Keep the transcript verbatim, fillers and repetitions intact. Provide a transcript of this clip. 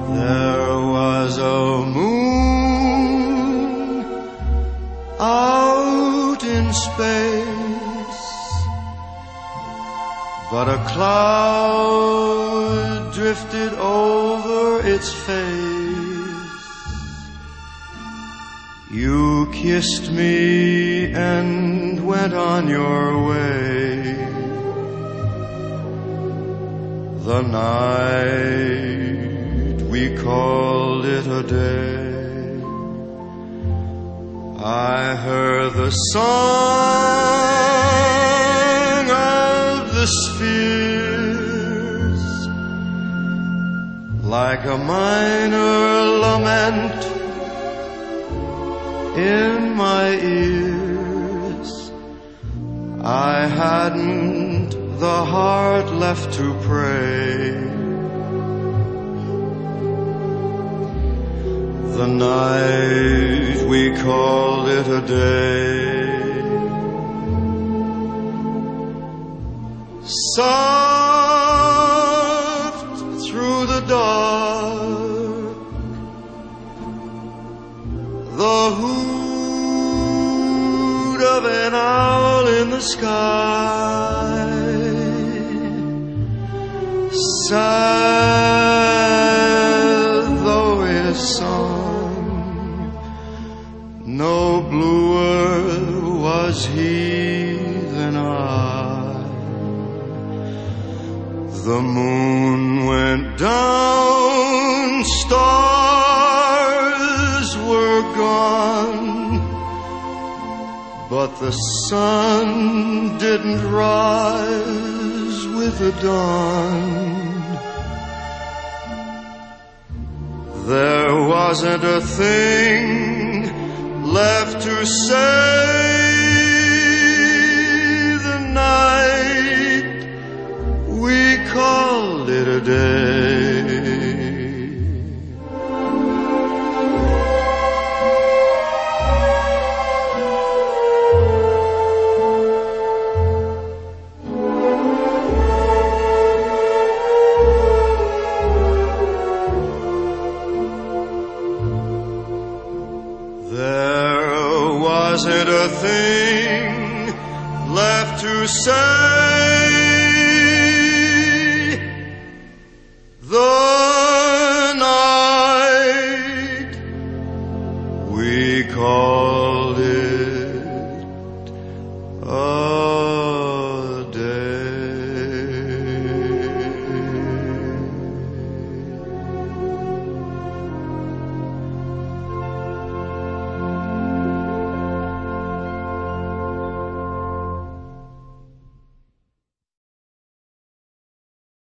There was a moon out in space, but a cloud drifted over its face. You kissed me and went on your way. The night we called it a day. I heard the song of the spheres, like a minor lament in my ears. I hadn't the heart left to pray. The night we called it a day. Soft through the dark, the hoot of an owl in the sky. Sad though his song, no bluer was he than I. The moon went down, stars were gone, but the sun didn't rise with the dawn. There wasn't a thing left to say. The night we called it a day. There wasn't a thing left to say.